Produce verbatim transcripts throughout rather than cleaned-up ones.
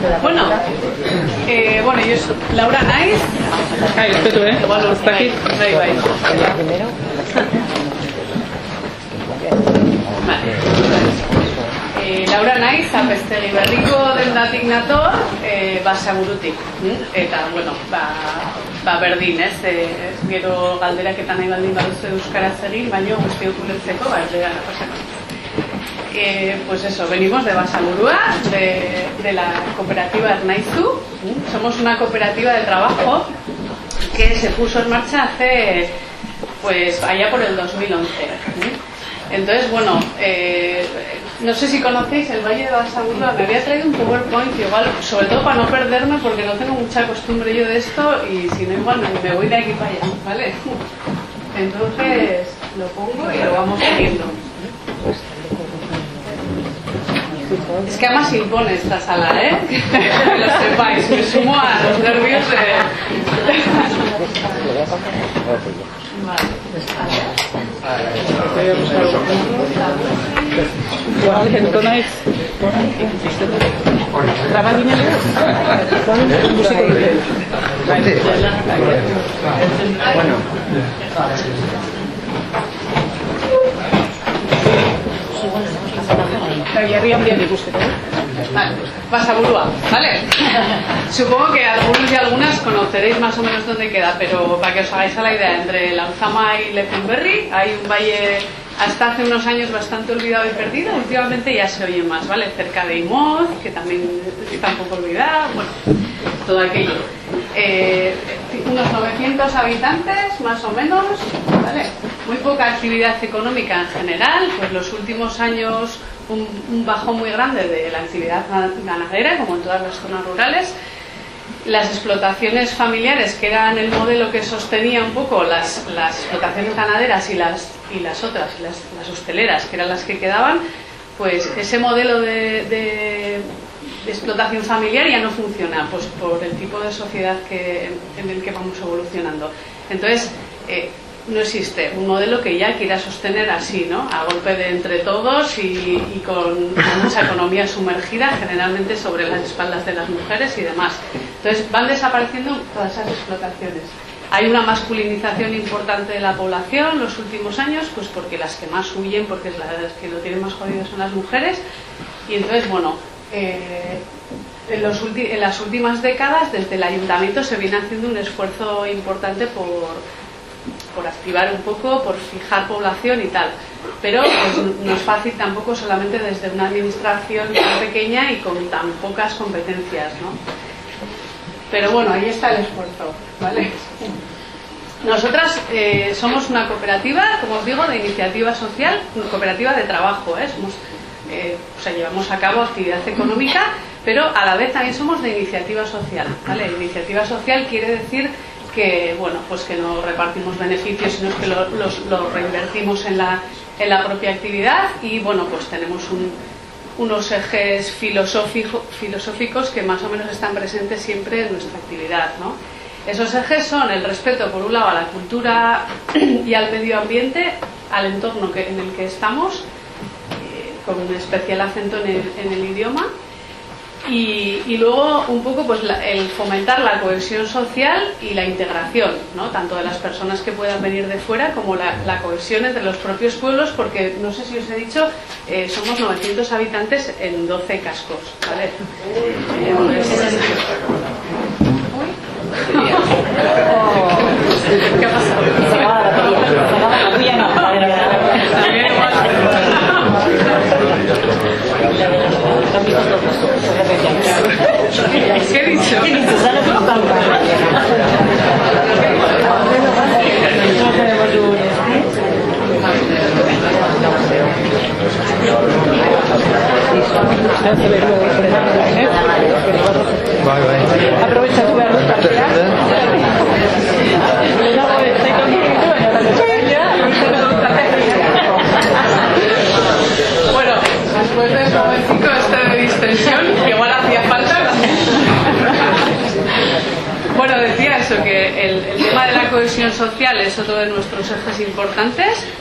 Bueno, eh, bueno, yo soy Laura Naiz. Ay, espera, ¿eh? Igual está aquí. Ahí vais. Vale. Eh, Laura Naiz, apestegi berriko dendatik nator, eh, basaburutik. Eta, bueno, ba, ba berdin, ez? Eh, gero galderaketan nahi baldin baduzu euskaraz egin, baino guztiok ulertzeko, ba, erdera pasako. Eh, pues eso, venimos de Basaburua, de, de la cooperativa Ernaizu. Somos una cooperativa de trabajo que se puso en marcha hace, pues, allá por el dos mil once. Entonces, bueno, eh, no sé si conocéis el Valle de Basaburua. Me había traído un PowerPoint, igual, sobre todo para no perderme, porque no tengo mucha costumbre yo de esto, y si no, igual me, me voy de aquí para allá, ¿vale? Entonces, lo pongo y lo vamos viendo. Es que además impone esta sala, ¿eh? Que lo sepáis, me sumo a los nervios de... Vale. Vale, Basaburua, ¿vale? Supongo que algunos y algunas conoceréis más o menos dónde queda, pero para que os hagáis a la idea, entre Lauzama y Lecumberri hay un valle hasta hace unos años bastante olvidado y perdido. Últimamente ya se oye más, ¿vale? Cerca de Imoz, que también está un poco olvidado, bueno, todo aquello. Eh, unos novecientos habitantes, más o menos, ¿vale? Muy poca actividad económica en general, pues los últimos años un, un bajón muy grande de la actividad ganadera, como en todas las zonas rurales. Las explotaciones familiares, que eran el modelo que sostenía un poco las, las explotaciones ganaderas y las, y las otras, las, las hosteleras, que eran las que quedaban, pues ese modelo de, de, de explotación familiar ya no funciona, pues por el tipo de sociedad que, en el que vamos evolucionando. Entonces, eh, no existe un modelo que ya quiera sostener así, ¿no? A golpe de entre todos y, y con, con mucha economía sumergida, generalmente sobre las espaldas de las mujeres y demás. Entonces van desapareciendo todas esas explotaciones. Hay una masculinización importante de la población en los últimos años, pues porque las que más huyen, porque las que lo tienen más jodido son las mujeres. Y entonces, bueno, eh, en, los en las últimas décadas desde el ayuntamiento se viene haciendo un esfuerzo importante por por activar un poco, por fijar población y tal, pero pues, no es fácil tampoco solamente desde una administración tan pequeña y con tan pocas competencias, ¿no? Pero bueno, ahí está el esfuerzo, ¿vale? Nosotras eh, somos una cooperativa, como os digo, de iniciativa social, una cooperativa de trabajo, ¿eh? Somos, eh, o sea, llevamos a cabo actividad económica, pero a la vez también somos de iniciativa social, ¿vale? Iniciativa social quiere decir que, bueno, pues que no repartimos beneficios, sino que lo, los, lo reinvertimos en la, en la propia actividad y, bueno, pues tenemos un, unos ejes filosófico, filosóficos que más o menos están presentes siempre en nuestra actividad, ¿no? Esos ejes son el respeto, por un lado, a la cultura y al medio ambiente, al entorno que, en el que estamos, eh, con un especial acento en el, en el idioma. Y, y luego un poco pues la, el fomentar la cohesión social y la integración, ¿no? Tanto de las personas que puedan venir de fuera como la, la cohesión entre los propios pueblos, porque no sé si os he dicho, eh, somos novecientos habitantes en doce cascos, ¿vale? Eh, pues, ¿qué ha pasado? ¿Qué he dicho? Aprovecha tu verbo. Bueno, después de un momentico este de distensión, que igual hacía falta. Bueno, decía eso, que el, el tema de la cohesión social es otro de nuestros ejes importantes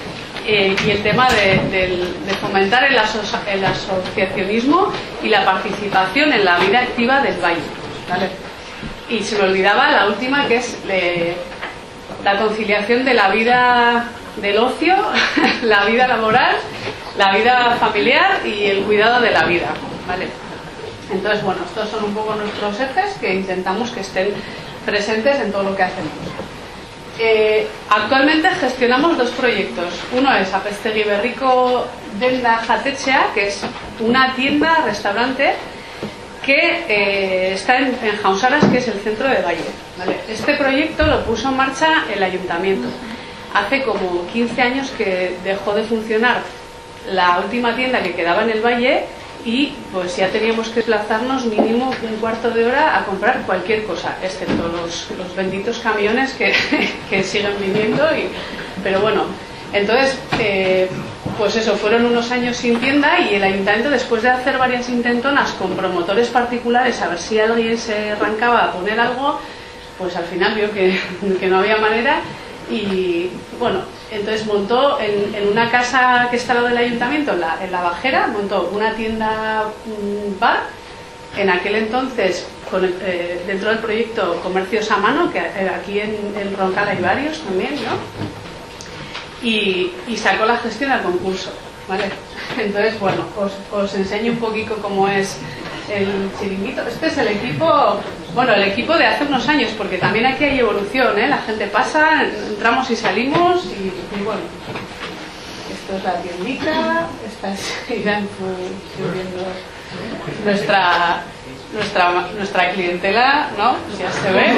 eh, y el tema de, de, de fomentar el, aso el asociacionismo y la participación en la vida activa del valle, ¿vale? Y se me olvidaba la última, que es eh, la conciliación de la vida del ocio, la vida laboral, la vida familiar y el cuidado de la vida, ¿vale? Entonces, bueno, estos son un poco nuestros ejes que intentamos que estén presentes en todo lo que hacemos. Eh, actualmente gestionamos dos proyectos. Uno es Apestegi Berriko Denda Jatetxea, que es una tienda, restaurante, que eh, está en, en Jausaras, que es el centro de Valle, ¿vale? Este proyecto lo puso en marcha el ayuntamiento. Hace como quince años que dejó de funcionar la última tienda que quedaba en el Valle y pues ya teníamos que desplazarnos mínimo un cuarto de hora a comprar cualquier cosa, excepto los, los benditos camiones que, que siguen viniendo. Y, pero bueno, entonces eh, pues eso, fueron unos años sin tienda y el ayuntamiento, después de hacer varias intentonas con promotores particulares a ver si alguien se arrancaba a poner algo, pues al final vio que, que no había manera. Y bueno, entonces montó en, en una casa que está al lado del ayuntamiento, en la, en la Bajera, montó una tienda um, bar. En aquel entonces, con el, eh, dentro del proyecto Comercios a Mano, que eh, aquí en, en Roncal hay varios también, ¿no? Y, y sacó la gestión al concurso, ¿vale? Entonces, bueno, os, os enseño un poquito cómo es el chiringuito. Este es el equipo, bueno, el equipo de hace unos años, porque también aquí hay evolución, ¿eh? La gente pasa, entramos y salimos y, y bueno, esto es la tiendita, esta es Irán subiendo nuestra nuestra nuestra clientela, ¿no? Ya se ve.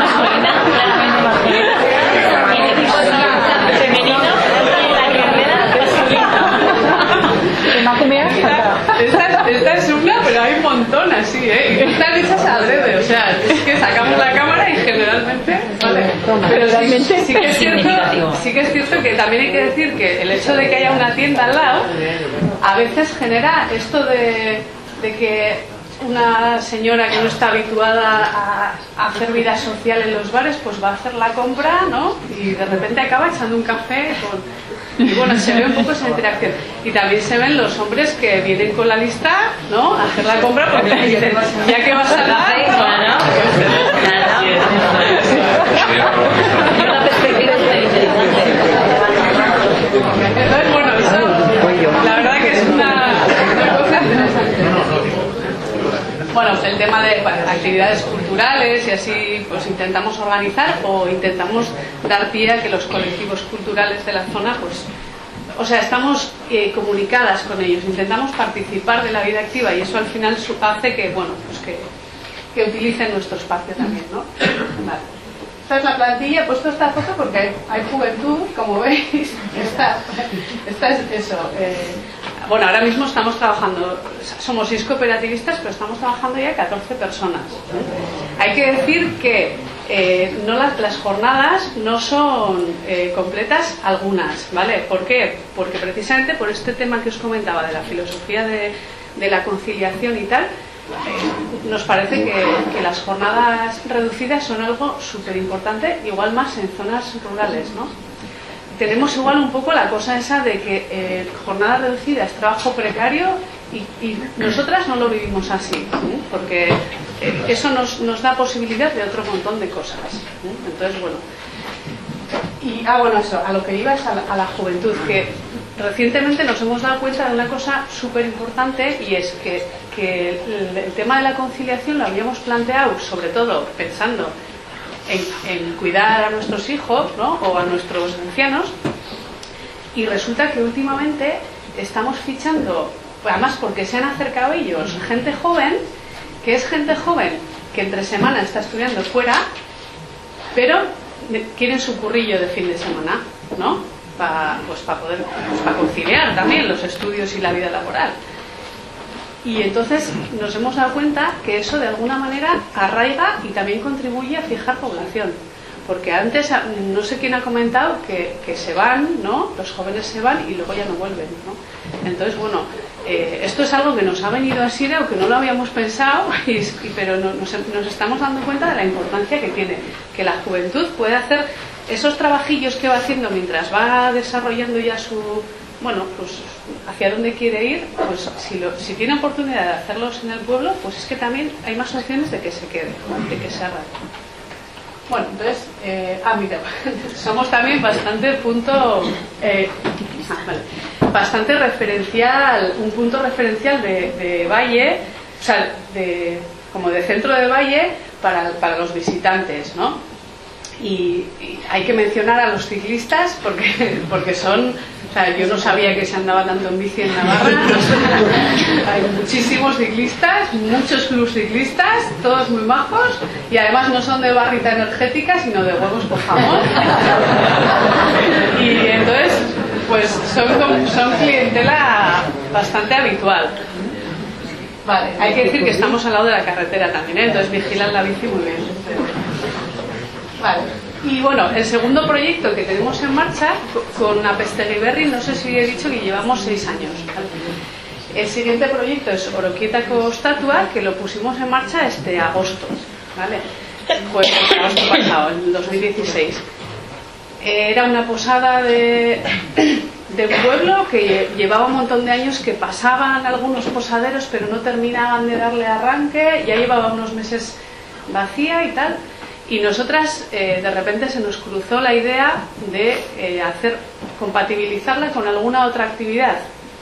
Esta, esta es una, pero hay un montón así, ¿eh? Están hechas adrede, o sea, es que sacamos la cámara y generalmente, ¿vale? Pero sí, sí, que es cierto, sí que es cierto que también hay que decir que el hecho de que haya una tienda al lado a veces genera esto de, de que una señora que no está habituada a, a hacer vida social en los bares, pues va a hacer la compra, ¿no? Y de repente acaba echando un café con... Y bueno, se ve un poco esa interacción. Y también se ven los hombres que vienen con la lista, ¿no? A hacer la compra porque dicen, ya que vas a dar, ¿no? Una perspectiva súper interesante. Entonces, bueno, eso, la verdad que es una, una cosa... Bueno, el tema de bueno, actividades culturales y así pues intentamos organizar o intentamos dar pie a que los colectivos culturales de la zona pues, o sea, estamos eh, comunicadas con ellos, intentamos participar de la vida activa y eso al final hace que, bueno, pues que, que utilicen nuestro espacio también, ¿no? Vale. Esta es la plantilla, he puesto esta foto porque hay, hay juventud, como veis, esta, esta es eso. Eh, bueno, ahora mismo estamos trabajando, somos seis cooperativistas, pero estamos trabajando ya catorce personas. ¿eh? Hay que decir que eh, no las, las jornadas no son eh, completas algunas, ¿vale? ¿Por qué? Porque precisamente por este tema que os comentaba de la filosofía de, de la conciliación y tal, Eh, nos parece que, que las jornadas reducidas son algo súper importante, igual más en zonas rurales, ¿no? Tenemos igual un poco la cosa esa de que eh, jornada reducida es trabajo precario y, y nosotras no lo vivimos así, ¿eh? Porque eh, eso nos, nos da posibilidad de otro montón de cosas, ¿eh? Entonces, bueno. Y, ah, bueno, eso, a lo que iba es a la, a la juventud, que recientemente nos hemos dado cuenta de una cosa súper importante y es que, que el, el tema de la conciliación lo habíamos planteado sobre todo pensando en, en cuidar a nuestros hijos, ¿no? O a nuestros ancianos, y resulta que últimamente estamos fichando, además porque se han acercado ellos, gente joven, que es gente joven que entre semana está estudiando fuera, pero quieren su currillo de fin de semana, ¿no? Para pues, pa poder pues, pa conciliar también los estudios y la vida laboral. Y entonces nos hemos dado cuenta que eso de alguna manera arraiga y también contribuye a fijar población, porque antes no sé quién ha comentado que, que se van, ¿no? Los jóvenes se van y luego ya no vuelven, ¿no? Entonces, bueno, eh, esto es algo que nos ha venido así, o que no lo habíamos pensado, y, y, pero no, nos, nos estamos dando cuenta de la importancia que tiene, que la juventud puede hacer esos trabajillos que va haciendo mientras va desarrollando ya su, bueno, pues hacia dónde quiere ir, pues si, lo, si tiene oportunidad de hacerlos en el pueblo, pues es que también hay más opciones de que se quede, de que se haga. Bueno, entonces, eh, ah, mira, somos también bastante punto, eh, ah, vale, bastante referencial, un punto referencial de, de Valle, o sea, de, como de centro de Valle para, para los visitantes, ¿no? Y, y hay que mencionar a los ciclistas porque, porque son, o sea, yo no sabía que se andaba tanto en bici en Navarra. Hay muchísimos ciclistas, muchos clubs ciclistas, todos muy majos, y además no son de barrita energética, sino de huevos con jamón. Y entonces, pues son, son clientela bastante habitual. Vale, hay que decir que estamos al lado de la carretera también, ¿eh? Entonces vigilan la bici muy bien. Vale. Y bueno, el segundo proyecto que tenemos en marcha con Apesteguiberri, no sé si he dicho que llevamos seis años. ¿Vale? El siguiente proyecto es Oroquietako Estatua, que lo pusimos en marcha este agosto, ¿vale? Pues en agosto pasado, en dos mil dieciséis. Era una posada de, de pueblo que llevaba un montón de años, que pasaban algunos posaderos pero no terminaban de darle arranque, ya llevaba unos meses vacía y tal. Y nosotras, eh, de repente se nos cruzó la idea de eh, hacer, compatibilizarla con alguna otra actividad.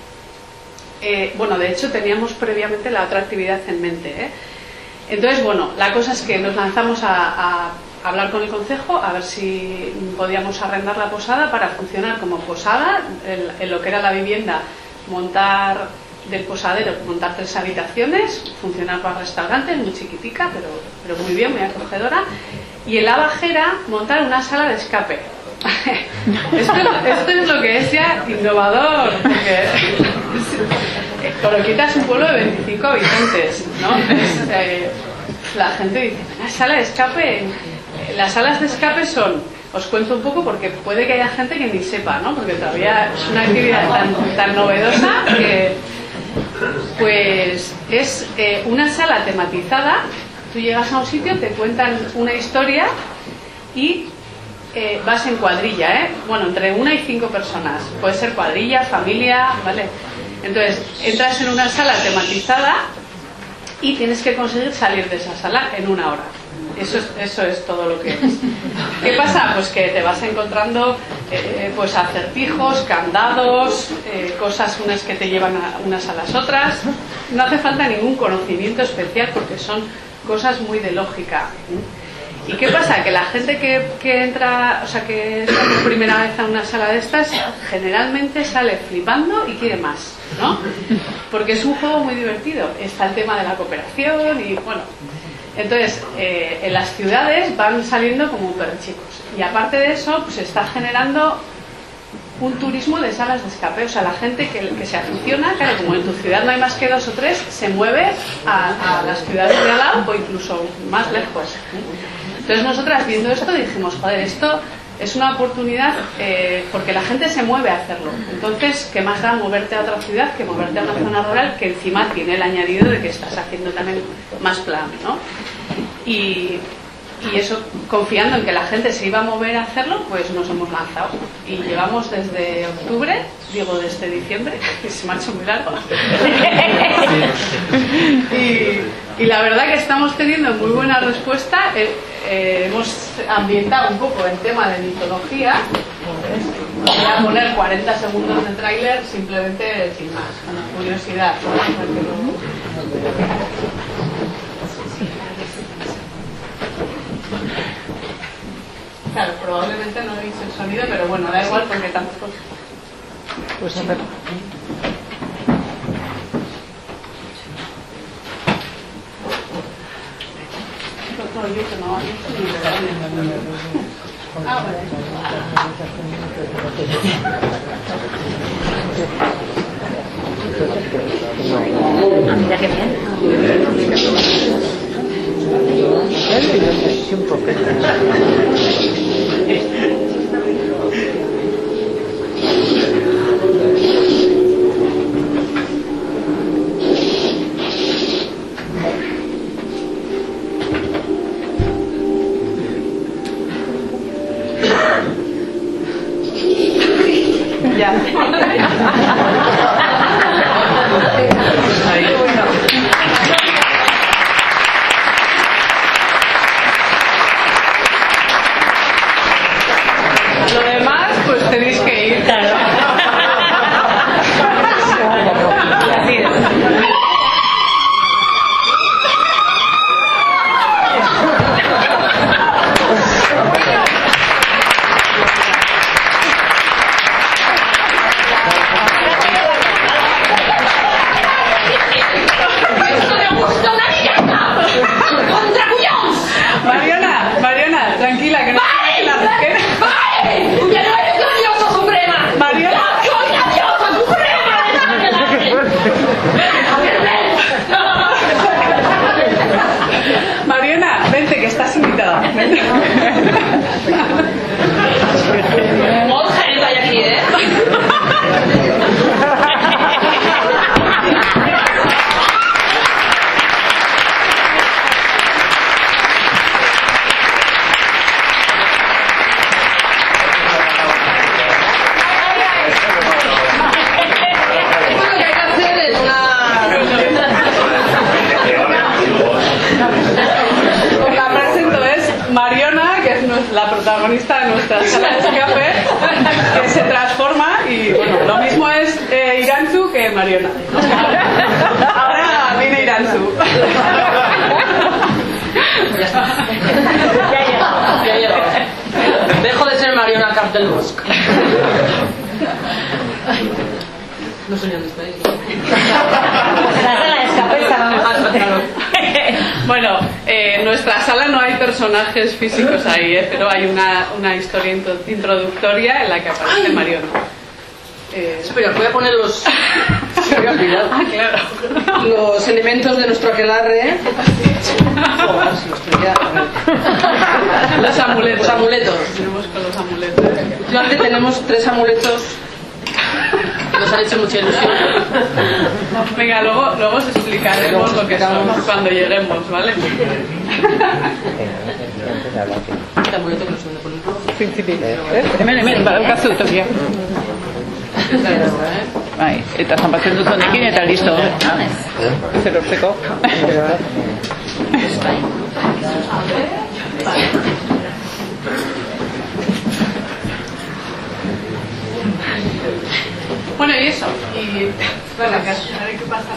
Eh, bueno, de hecho teníamos previamente la otra actividad en mente, ¿eh? Entonces, bueno, la cosa es que nos lanzamos a, a hablar con el concejo a ver si podíamos arrendar la posada para funcionar como posada, en, en lo que era la vivienda, montar del posadero, montar tres habitaciones, funcionar para restaurantes, muy chiquitica, pero, pero muy bien, muy acogedora, y en la bajera montar una sala de escape. Esto, esto es lo que es ya innovador, porque Oroquieta es un pueblo de veinticinco habitantes, ¿no? Es, eh, la gente dice, una sala de escape. Las salas de escape son, os cuento un poco porque puede que haya gente que ni sepa, ¿no? Porque todavía es una actividad tan, tan novedosa que, pues, es eh, una sala tematizada. Tú llegas a un sitio, te cuentan una historia y eh, vas en cuadrilla, ¿eh? Bueno, entre una y cinco personas. Puede ser cuadrilla, familia, ¿vale? Entonces, entras en una sala tematizada y tienes que conseguir salir de esa sala en una hora. Eso es, eso es todo lo que es. ¿Qué pasa? Pues que te vas encontrando eh, pues acertijos, candados, eh, cosas unas que te llevan a unas a las otras. No hace falta ningún conocimiento especial porque son cosas muy de lógica. ¿Y qué pasa? Que la gente que, que entra, o sea, que está por primera vez a una sala de estas, generalmente sale flipando y quiere más, ¿no? Porque es un juego muy divertido. Está el tema de la cooperación y, bueno... Entonces, eh, en las ciudades van saliendo como perchicos. Y aparte de eso, pues se está generando un turismo de salas de escape. O sea, la gente que, que se aficiona, claro, como en tu ciudad no hay más que dos o tres, se mueve a, a las ciudades de al lado o incluso más lejos. Entonces nosotras, viendo esto, dijimos, joder, esto es una oportunidad eh, porque la gente se mueve a hacerlo. Entonces, ¿qué más da moverte a otra ciudad que moverte a una zona rural que encima tiene el añadido de que estás haciendo también más plan, ¿no? Y, y eso, confiando en que la gente se iba a mover a hacerlo, pues nos hemos lanzado. Y llevamos desde octubre, digo desde diciembre, que se me ha hecho muy largo. y, y la verdad que estamos teniendo muy buena respuesta. Eh, eh, hemos ambientado un poco el tema de mitología. Voy a poner cuarenta segundos de tráiler simplemente sin más, con curiosidad, ¿no? Claro, probablemente no oís el sonido, pero bueno, da igual porque tampoco... Pues a ver. No, yo que no, yo no. Ah, vale. Mira qué bien. Un poco. Ahí, bueno. Lo demás, pues tenéis que ir. Claro. Mariona, Mariona, tranquila, que no... ¡Vale! ¡Vale! ¡Ya no eres la diosa suprema! Mariona... ¡No soy la diosa suprema! Mariona, vente, que estás invitada. ¡Monja el vaya aquí, eh! La protagonista de nuestra sala de escape, que se transforma y bueno, lo mismo es eh, Irantzu que Mariona. Ahora viene Irantzu. Ya llega, ya llega. Dejo de ser Mariona Cap del Bosque. No sé ni dónde estáis. La sala de escape estábamos. Bueno, eh, en nuestra sala no hay personajes físicos ahí, ¿eh? Pero hay una, una historia introductoria en la que aparece Mariona. Eh... Espera, voy a poner los... Ah, claro. Los elementos de nuestro aquelarre. Joder, si los tenía... Los amuletos. Los amuletos. Tenemos con los amuletos. Últimamente tenemos tres amuletos que nos han hecho mucha ilusión. Venga, luego, luego os explicaremos lo que somos cuando lleguemos, ¿vale? Este amuleto que nos van a poner. Sí, sí, sí. Hemen, hemen, badaukazu tokia. Bai, eta zanpatzen dut honekin eta listo. Zer hortzeko. Bueno, y eso. Y bueno, a ver qué pasa.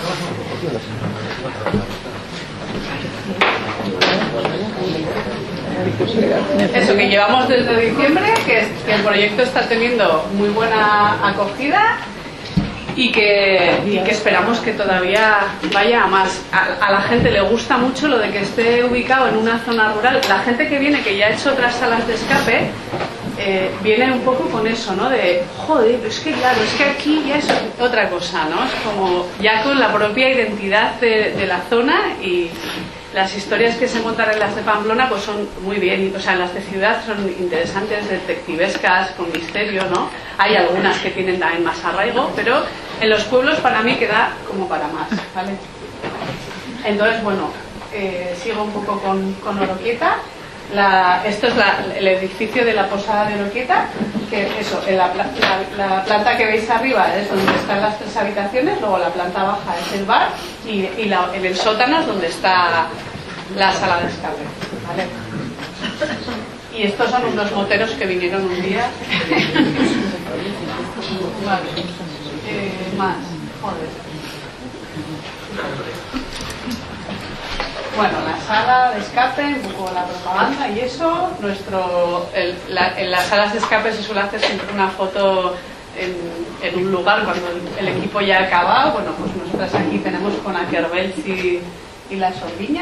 Eso, que llevamos desde diciembre, que, que el proyecto está teniendo muy buena acogida y que, y que esperamos que todavía vaya a más. A, a la gente le gusta mucho lo de que esté ubicado en una zona rural. La gente que viene, que ya ha hecho otras salas de escape, eh, viene un poco con eso, ¿no? De, joder, es que claro, es que aquí ya es otra cosa, ¿no? Es como ya con la propia identidad de, de la zona, y las historias que se montan en las de Pamplona pues son muy bien, o sea, en las de ciudad son interesantes, detectivescas, con misterio, ¿no? Hay algunas que tienen también más arraigo, pero en los pueblos para mí queda como para más, ¿vale? Entonces, bueno, eh, sigo un poco con, con Oroquieta. La, esto es la, el edificio de la Posada de Oroquieta, que eso, en la, la, la planta que veis arriba es donde están las tres habitaciones, luego la planta baja es el bar y, y la, en el sótano es donde está la sala de escape, ¿vale? Y estos son unos moteros que vinieron un día. Vale. Eh, más, joder. Bueno, la sala de escape, un poco la propaganda y eso. Nuestro, el, la, en las salas de escape se suele hacer siempre una foto en, en un lugar cuando el, el equipo ya ha acabado. Bueno, pues nosotras aquí tenemos con Akerbelch y, y la Sorbiña.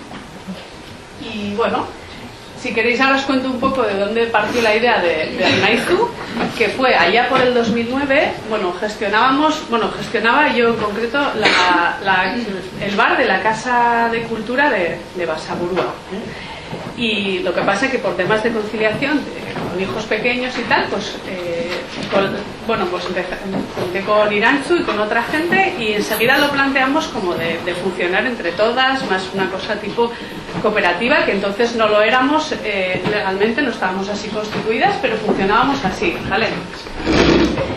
Y bueno, si queréis ahora os cuento un poco de dónde partió la idea de, de Arnaizu, que fue allá por el dos mil nueve. Bueno, gestionábamos, bueno, gestionaba yo en concreto la, la, el bar de la Casa de Cultura de, de Basaburua. Y lo que pasa es que por temas de conciliación de, con hijos pequeños y tal, pues eh, con, bueno, pues empecé, empecé con Irantzu y con otra gente, y enseguida lo planteamos como de, de funcionar entre todas, más una cosa tipo cooperativa, que entonces no lo éramos eh, legalmente, no estábamos así constituidas, pero funcionábamos así, ¿vale?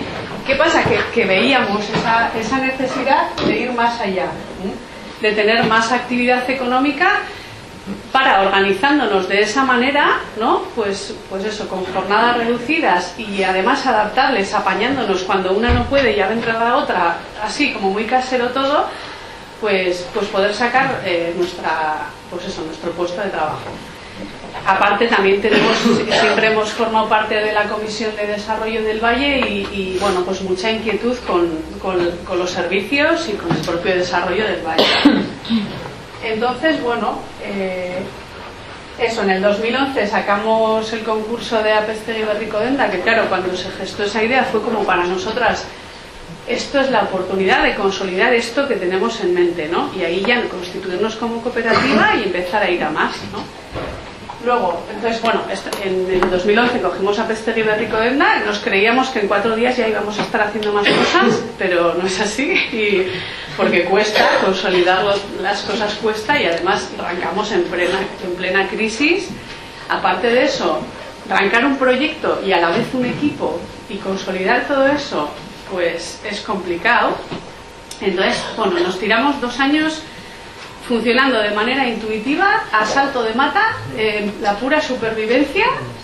¿Qué pasa? Que, que veíamos esa, esa necesidad de ir más allá, ¿eh? De tener más actividad económica para, organizándonos de esa manera, ¿no? Pues, pues eso, con jornadas reducidas y además adaptables, apañándonos cuando una no puede y ya entra la otra, así como muy casero todo, pues, pues poder sacar eh, nuestra, pues eso, nuestro puesto de trabajo. Aparte también tenemos, siempre hemos formado parte de la Comisión de Desarrollo del Valle y, y bueno, pues mucha inquietud con, con, con los servicios y con el propio desarrollo del Valle. Entonces, bueno, eh, eso, en el dos mil once sacamos el concurso de Apeztegui Berriko-Denda, que claro, cuando se gestó esa idea fue como para nosotras, esto es la oportunidad de consolidar esto que tenemos en mente, ¿no? Y ahí ya constituirnos como cooperativa y empezar a ir a más, ¿no? Luego, entonces, bueno, en el dos mil once cogimos Apeztegui Berriko-Denda, nos creíamos que en cuatro días ya íbamos a estar haciendo más cosas, pero no es así, y porque cuesta, consolidar las cosas cuesta, y además arrancamos en plena, en plena crisis. Aparte de eso, arrancar un proyecto y a la vez un equipo y consolidar todo eso, pues es complicado. Entonces, bueno, nos tiramos dos años funcionando de manera intuitiva, a salto de mata, eh, la pura supervivencia,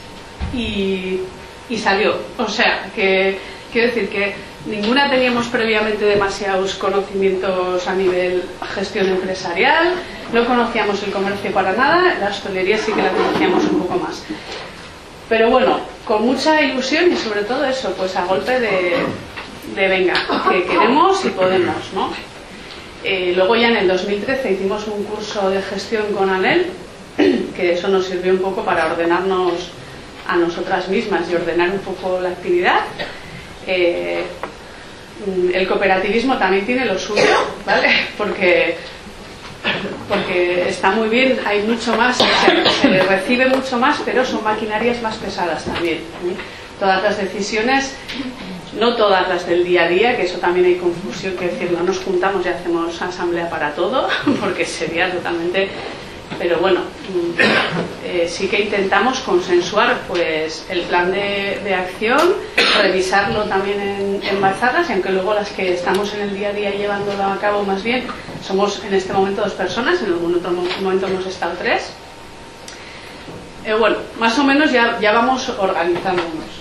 y, y salió. O sea, que quiero decir que ninguna teníamos previamente demasiados conocimientos a nivel gestión empresarial, no conocíamos el comercio para nada, la hostelería sí que la conocíamos un poco más. Pero bueno, con mucha ilusión y sobre todo eso, pues a golpe de, de venga, que queremos y podemos, ¿no? Eh, luego ya en el dos mil trece hicimos un curso de gestión con ANEL, que eso nos sirvió un poco para ordenarnos a nosotras mismas y ordenar un poco la actividad. Eh, el cooperativismo también tiene lo suyo, ¿vale? Porque, porque está muy bien, hay mucho más, se, se recibe mucho más, pero son maquinarias más pesadas también, ¿eh? Todas las decisiones, no todas las del día a día, que eso también hay confusión, que decir, no nos juntamos y hacemos asamblea para todo, porque sería totalmente... Pero bueno, eh, sí que intentamos consensuar pues el plan de, de acción, revisarlo también en, en bazarras, y aunque luego las que estamos en el día a día llevándolo a cabo más bien, somos en este momento dos personas, en algún otro momento hemos estado tres. Eh, bueno, más o menos ya, ya vamos organizándonos.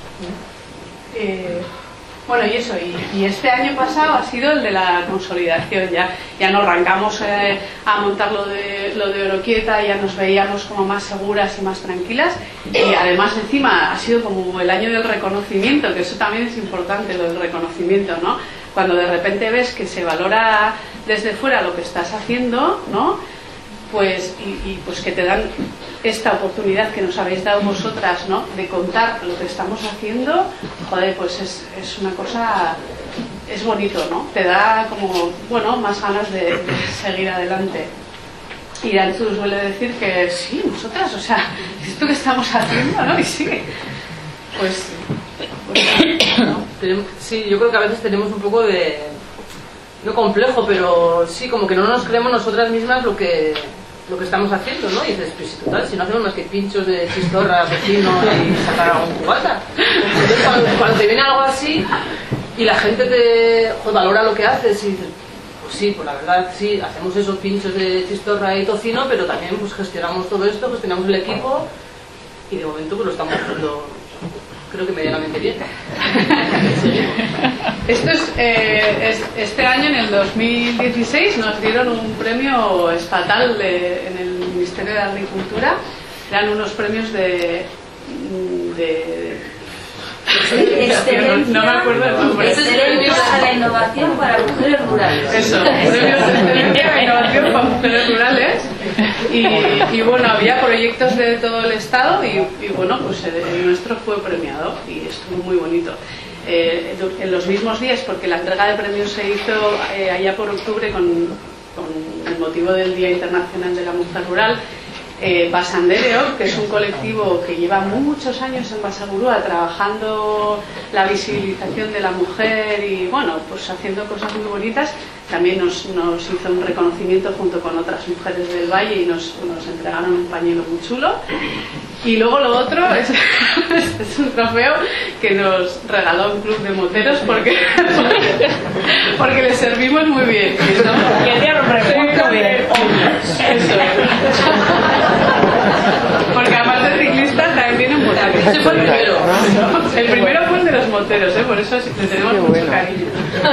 Eh, Bueno, y eso, y, y este año pasado ha sido el de la consolidación, ya, ya nos arrancamos eh, a montar lo de, lo de Oroquieta, ya nos veíamos como más seguras y más tranquilas, y además encima ha sido como el año del reconocimiento, que eso también es importante, lo del reconocimiento, ¿no? Cuando de repente ves que se valora desde fuera lo que estás haciendo, ¿no? Pues, y, y pues que te dan esta oportunidad que nos habéis dado vosotras, ¿no? De contar lo que estamos haciendo, joder, pues es, es una cosa, es bonito, ¿no? Te da como, bueno, más ganas de, de seguir adelante. Y Arturo suele decir que sí, nosotras, o sea, esto que estamos haciendo, ¿no? Y sigue. Pues, pues ¿no? Sí, yo creo que a veces tenemos un poco de, no complejo, pero sí, como que no nos creemos nosotras mismas lo que lo que estamos haciendo, ¿no? Y dices, pues total, si no hacemos más que pinchos de chistorra, vecino y sacar algún cubata. Entonces cuando, cuando te viene algo así y la gente te joder, valora lo que haces y dices, pues sí, pues la verdad sí, hacemos esos pinchos de chistorra y tocino, pero también pues gestionamos todo esto, gestionamos el equipo y de momento pues lo estamos haciendo, creo que medianamente bien. Esto es, eh, es, este año, en el dos mil dieciséis, nos dieron un premio estatal de, en el Ministerio de Agricultura. Eran unos premios de... de Excelencia, no, no me acuerdo el nombre. Excelencia a la innovación para mujeres rurales. Eso, premios de excelencia a la innovación para mujeres rurales. Y, y bueno, había proyectos de todo el estado y, y bueno, pues el, el nuestro fue premiado y estuvo muy bonito. Eh, en los mismos días, porque la entrega de premios se hizo eh, allá por octubre con, con el motivo del Día Internacional de la Mujer Rural, eh, Basandereo, que es un colectivo que lleva muchos años en Basaburúa trabajando la visibilización de la mujer y bueno, pues haciendo cosas muy bonitas, también nos, nos hizo un reconocimiento junto con otras mujeres del Valle y nos, nos entregaron un pañuelo muy chulo. Y luego lo otro es, es un trofeo que nos regaló un club de moteros porque, porque le servimos muy bien. Y el día lo pregunto bien. Eso es. Porque aparte de ciclistas también vienen moteros. Ese fue el primero. El primero fue el de los moteros, ¿eh? Por eso le tenemos mucho bueno. cariño.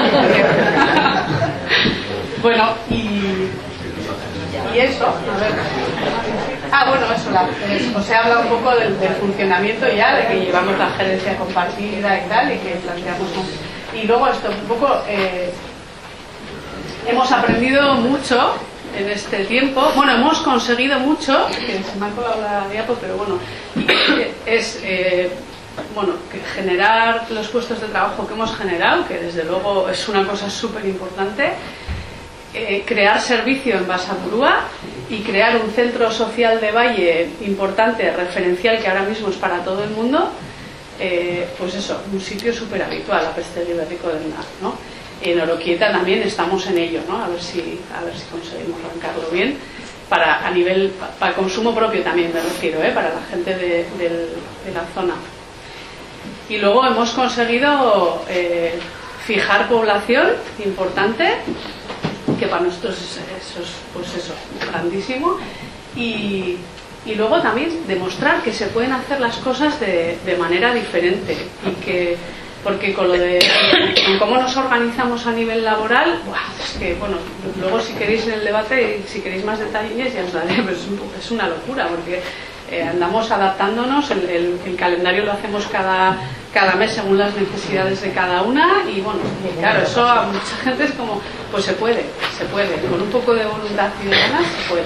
Bueno, y, y eso, a ver. Ah, bueno, eso, la, es, os he hablado un poco del, del funcionamiento ya, de que llevamos la gerencia compartida y tal, y que planteamos. Y luego esto, un poco, eh, hemos aprendido mucho en este tiempo. Bueno, hemos conseguido mucho, que se me ha colado la diapo, pero bueno, es eh, bueno, que generar los puestos de trabajo que hemos generado, que desde luego es una cosa súper importante. Eh, crear servicio en Basamurua y crear un centro social de Valle importante, referencial, que ahora mismo es para todo el mundo. Eh, pues eso, un sitio súper habitual, a Peste Ibérico del Nar, ¿no? En Oroquieta también estamos en ello, ¿no? A ver si, a ver si conseguimos arrancarlo bien, para, a nivel, para consumo propio también me refiero, ¿eh? Para la gente de, de, de la zona. Y luego hemos conseguido eh, fijar población importante, que para nosotros eso es, pues eso, grandísimo, y, y luego también demostrar que se pueden hacer las cosas de, de manera diferente, y que, porque con lo de con cómo nos organizamos a nivel laboral, ¡buah! Es que, bueno, luego si queréis en el debate y si queréis más detalles ya os daré, pero es, un, es una locura, porque eh, andamos adaptándonos, el, el, el calendario lo hacemos cada cada mes según las necesidades de cada una, y bueno, y claro, eso a mucha gente es como, pues se puede, se puede, con un poco de voluntad y de ganas se puede.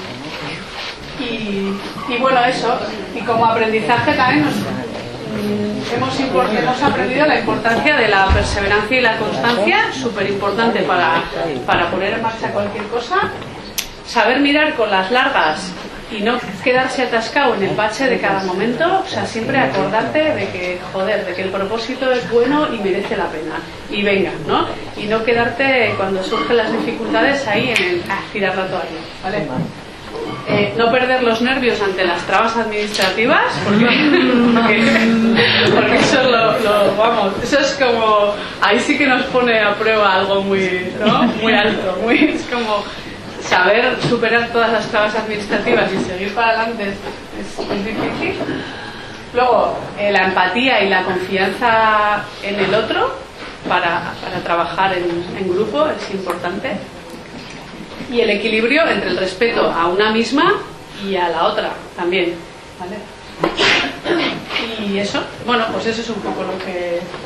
Y, y bueno, eso, y como aprendizaje también nos, mm, hemos, import, hemos aprendido la importancia de la perseverancia y la constancia, súper importante para, para poner en marcha cualquier cosa, saber mirar con las largas y no quedarse atascado en el bache de cada momento, o sea, siempre acordarte de que, joder, de que el propósito es bueno y merece la pena, y venga, ¿no? Y no quedarte cuando surgen las dificultades ahí en el, ah, tirar la toalla, ¿vale? Eh, no perder los nervios ante las trabas administrativas, porque, porque, porque eso es lo, lo, vamos, eso es como, ahí sí que nos pone a prueba algo muy, ¿no? Muy alto, muy, es como saber superar todas las trabas administrativas y seguir para adelante es, es difícil. Luego, eh, la empatía y la confianza en el otro para, para trabajar en, en grupo es importante. Y el equilibrio entre el respeto a una misma y a la otra también, ¿vale? Y eso, bueno, pues eso es un poco lo que